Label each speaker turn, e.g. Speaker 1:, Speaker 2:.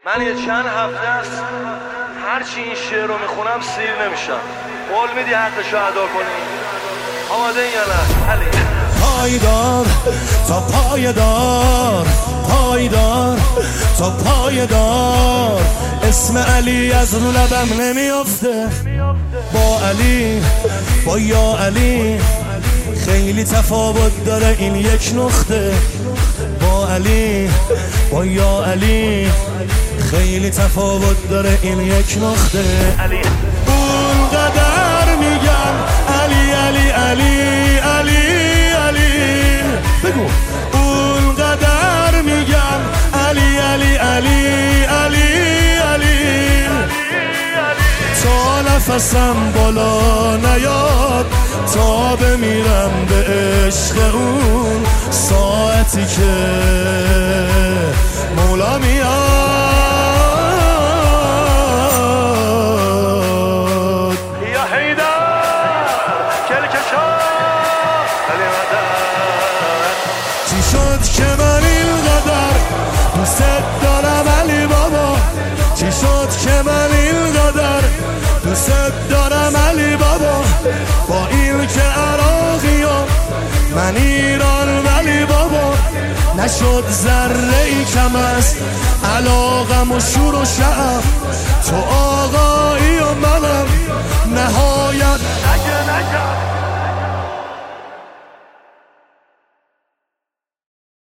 Speaker 1: من یه چند هفته است هرچی این شعر رو میخونم سیر نمیشم. قول میدی حقشو ادا کنی؟ آماده یا نه؟ علی
Speaker 2: پایدار تا پایدار، پایدار تا پایدار، اسم علی از رو لبم نمیافته. با علی با یا علی خیلی تفاوت داره این یک نقطه. با علی با یا علی خیلی تفاوت داره این یک نقطه.
Speaker 1: علی
Speaker 2: اونقدر میگم علی علی علی علی علی، بگو اونقدر میگم علی علی علی علی علی، تا نفسم بالا نیاد، تا بمیرم به عشق اون ساعتی که مولا میاد.
Speaker 1: یا حیدر کلکشا علی مدد.
Speaker 2: چی شد که من اینقدر دوست دارم علی بابا؟ چی شد که من اینقدر دوست دارم علی بابا؟ با این که عراقیم من ایران ولی بابا، نشد ذره ای کم است علاقم و شور و شعف، تو آقایی و منم نهایت
Speaker 1: نگه